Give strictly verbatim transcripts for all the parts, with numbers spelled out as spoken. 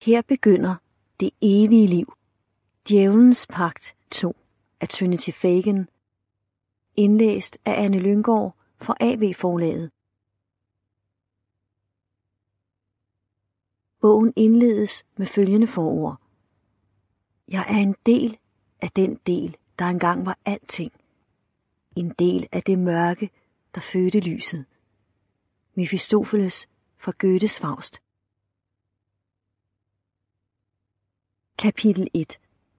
Her begynder det evige liv. Djævelens pagt to af Trinity Fagan. Indlæst af Anne Lynggaard for A V-forlaget. Bogen indledes med følgende forord. Jeg er en del af den del, der engang var alting. En del af det mørke, der fødte lyset. Mephistopheles fra Goethes Faust. Kapitel et.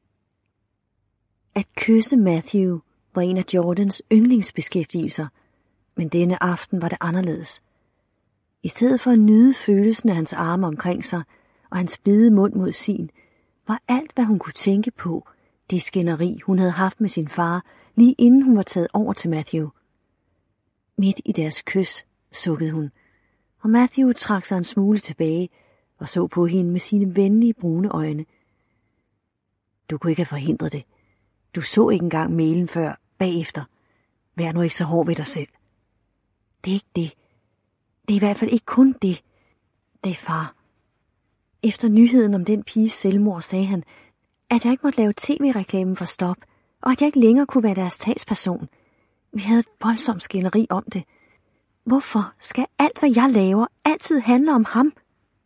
At kysse Matthew var en af Jordans yndlingsbeskæftigelser, men denne aften var det anderledes. I stedet for at nyde følelsen af hans arme omkring sig og hans blide mund mod sin, var alt, hvad hun kunne tænke på, det skænderi, hun havde haft med sin far, lige inden hun var taget over til Matthew. Midt i deres kys sukkede hun, og Matthew trak sig en smule tilbage og så på hende med sine venlige brune øjne. Du kunne ikke have forhindret det. Du så ikke engang mailen før, bagefter. Vær nu ikke så hård ved dig selv. Det er ikke det. Det er i hvert fald ikke kun det. Det er far. Efter nyheden om den piges selvmord sagde han, at jeg ikke måtte lave tv-reklamen for Stop, og at jeg ikke længere kunne være deres talsperson. Vi havde et voldsomt skænderi om det. Hvorfor skal alt, hvad jeg laver, altid handle om ham?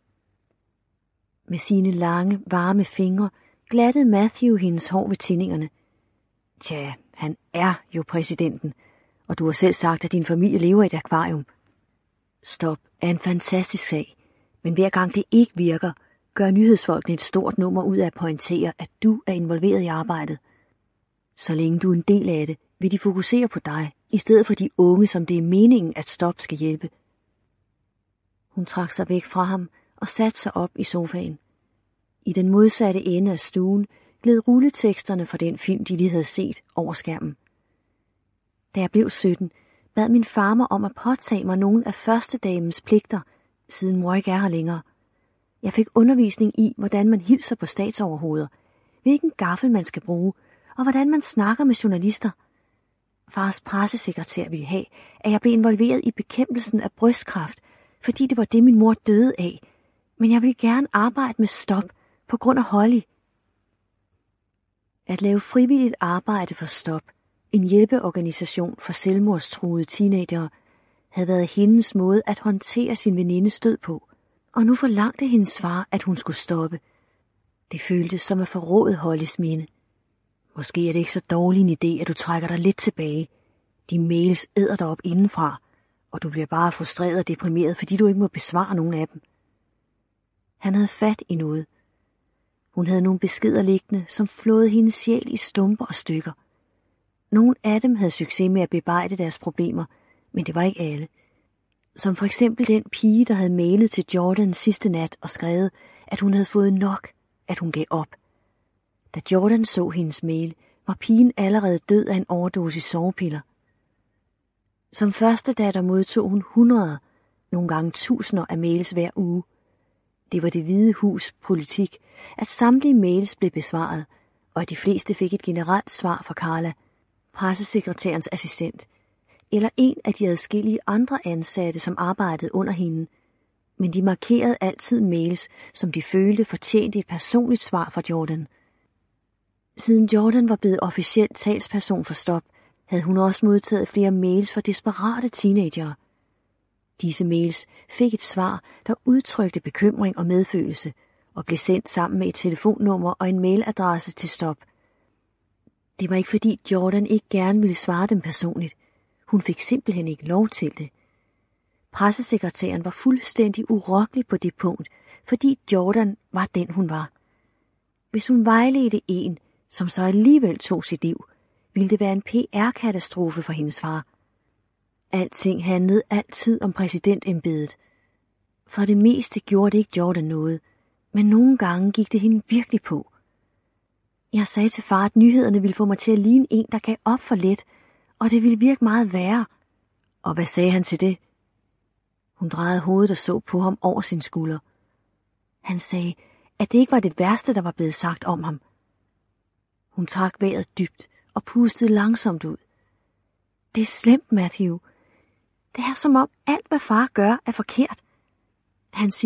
Med sine lange, varme fingre glattede Matthew hendes hår ved tindingerne. Tja, han er jo præsidenten, og du har selv sagt, at din familie lever i et akvarium. Stop er en fantastisk sag, men hver gang det ikke virker, gør nyhedsfolkene et stort nummer ud af at pointere, at du er involveret i arbejdet. Så længe du er en del af det, vil de fokusere på dig, i stedet for de unge, som det er meningen, at Stop skal hjælpe. Hun trak sig væk fra ham og satte sig op i sofaen. I den modsatte ende af stuen gled rulleteksterne fra den film, de lige havde set, over skærmen. Da jeg blev sytten, bad min far mig om at påtage mig nogle af førstedamens pligter, siden mor ikke er her længere. Jeg fik undervisning i, hvordan man hilser på statsoverhoveder, hvilken gaffel man skal bruge, og hvordan man snakker med journalister. Fars pressesekretær ville have, at jeg blev involveret i bekæmpelsen af brystkræft, fordi det var det, min mor døde af. Men jeg ville gerne arbejde med Stop på grund af Holly. At lave frivilligt arbejde for Stop, en hjælpeorganisation for selvmordstruede teenagere, havde været hendes måde at håndtere sin venindes død på, og nu forlangte hendes far, at hun skulle stoppe. Det føltes som at forråde Hollys minde. Måske er det ikke så dårlig en idé, at du trækker dig lidt tilbage. De mails æder dig op indenfra, og du bliver bare frustreret og deprimeret, fordi du ikke må besvare nogen af dem. Han havde fat i noget. Hun havde nogle beskeder liggende, som flåede hendes sjæl i stumper og stykker. Nogle af dem havde succes med at bebrejde deres problemer, men det var ikke alle. Som for eksempel den pige, der havde mailet til Jordan sidste nat og skrevet, at hun havde fået nok, at hun gav op. Da Jordan så hendes mail, var pigen allerede død af en overdosis sovepiller. Som første datter modtog hun hundreder, nogle gange tusinder af mails hver uge. Det var Det Hvide Hus politik, at samtlige mails blev besvaret, og at de fleste fik et generelt svar fra Carla, pressesekretærens assistent, eller en af de adskillige andre ansatte, som arbejdede under hende. Men de markerede altid mails, som de følte fortjente et personligt svar fra Jordan. Siden Jordan var blevet officielt talsperson for Stop, havde hun også modtaget flere mails fra desperate teenagere. Disse mails fik et svar, der udtrykte bekymring og medfølelse, og blev sendt sammen med et telefonnummer og en mailadresse til Stop. Det var ikke fordi Jordan ikke gerne ville svare dem personligt. Hun fik simpelthen ikke lov til det. Pressesekretæren var fuldstændig urokkelig på det punkt, fordi Jordan var den hun var. Hvis hun vejledte en, som så alligevel tog sit liv, ville det være en P R-katastrofe for hendes far. Alting handlede altid om præsidentembedet. For det meste gjorde det ikke Jordan noget, men nogle gange gik det hende virkelig på. Jeg sagde til far, at nyhederne ville få mig til at ligne en, der gav op for let, og det ville virke meget værre. Og hvad sagde han til det? Hun drejede hovedet og så på ham over sin skulder. Han sagde, at det ikke var det værste, der var blevet sagt om ham. Hun trak vejret dybt og pustede langsomt ud. Det er slemt, Matthew. Det er som om alt, hvad far gør, er forkert. Han siger,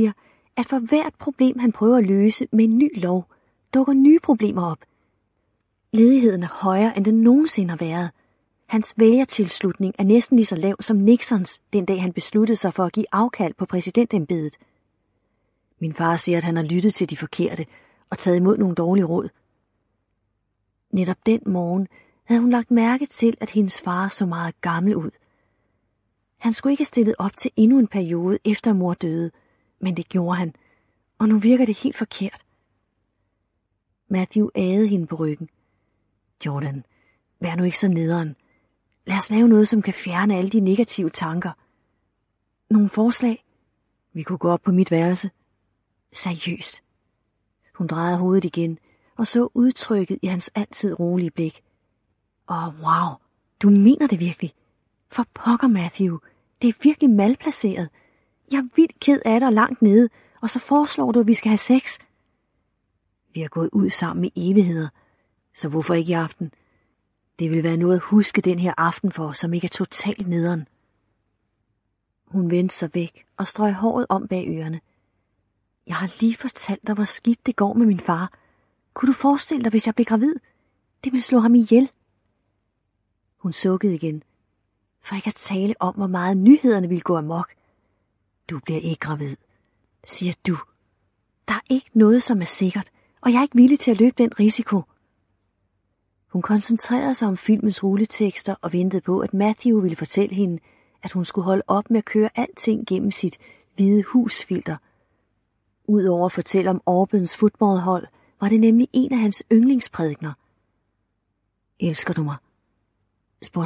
at for hvert problem, han prøver at løse med en ny lov, dukker nye problemer op. Ledigheden er højere, end den nogensinde har været. Hans vælgertilslutning er næsten lige så lav som Nixons, den dag han besluttede sig for at give afkald på præsidentembedet. Min far siger, at han har lyttet til de forkerte og taget imod nogle dårlige råd. Netop den morgen havde hun lagt mærke til, at hendes far så meget gammel ud. Han skulle ikke have stillet op til endnu en periode efter mor døde, men det gjorde han, og nu virker det helt forkert. Matthew agede hende på ryggen. Jordan, vær nu ikke så nederen. Lad os lave noget, som kan fjerne alle de negative tanker. Nogle forslag? Vi kunne gå op på mit værelse. Seriøst. Hun drejede hovedet igen og så udtrykket i hans altid rolige blik. Åh, oh, wow, du mener det virkelig. For pokker, Matthew, det er virkelig malplaceret. Jeg er vildt ked af dig og langt nede, og så foreslår du, at vi skal have sex. Vi har gået ud sammen i evigheder, så hvorfor ikke i aften? Det vil være noget at huske den her aften for, som ikke er totalt nederen. Hun vendte sig væk og strøg håret om bag ørerne. Jeg har lige fortalt dig, hvor skidt det går med min far. Kunne du forestille dig, hvis jeg blev gravid? Det ville slå ham ihjel. Hun sukkede igen, for ikke at tale om, hvor meget nyhederne ville gå amok. Du bliver ikke gravid, siger du. Der er ikke noget, som er sikkert, og jeg er ikke villig til at løbe den risiko. Hun koncentrerede sig om filmens rulletekster og ventede på, at Matthew ville fortælle hende, at hun skulle holde op med at køre alting gennem sit hvide husfilter. Udover at fortælle om Auburns fodboldhold, var det nemlig en af hans yndlingsprædikener. Elsker du mig?